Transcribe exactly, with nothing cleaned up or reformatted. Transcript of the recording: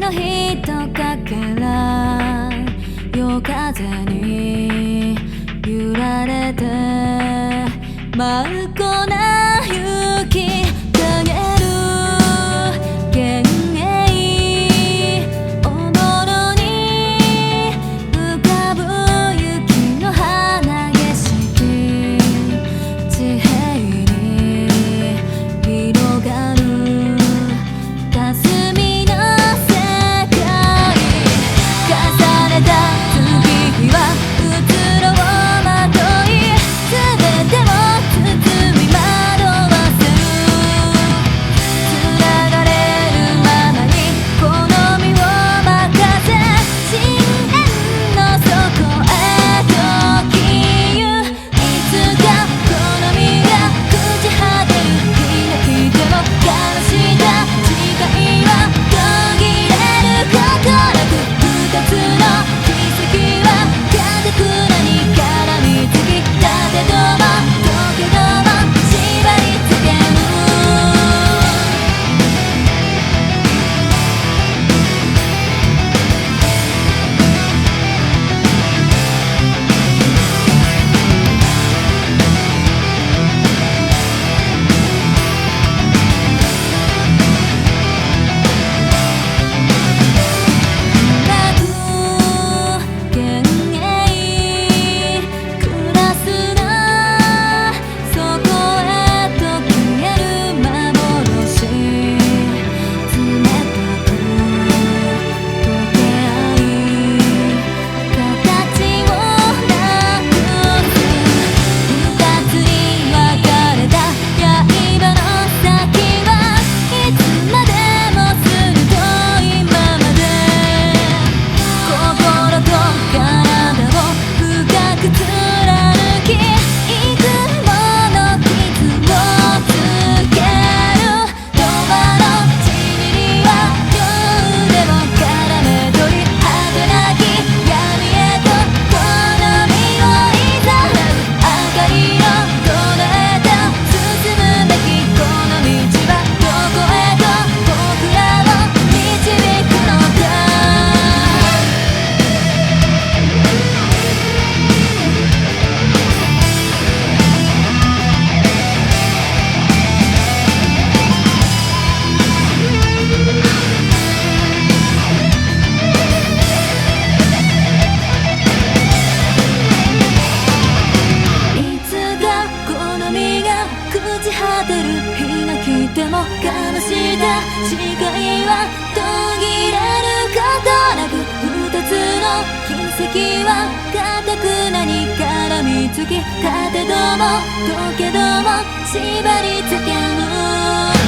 のひとかけら夜風に揺られて舞う粉雪かげる幻影おぼろに浮かぶ雪の花景色地平に広がる霞の世界重ねた月日はうつろをまとい全てを包み惑わせる繋がれるままに好みを任せ深淵の底へと消ゆいつか好みが朽ち果てる日が来ても悲した誓いは途切れることなく二つの奇跡は堅くなに絡みつき立てども溶けども縛りつける朽ち果てる日が来ても悲した誓いは途切れることなく二つの奇跡は固くなに絡みつき立てども溶けども縛りつける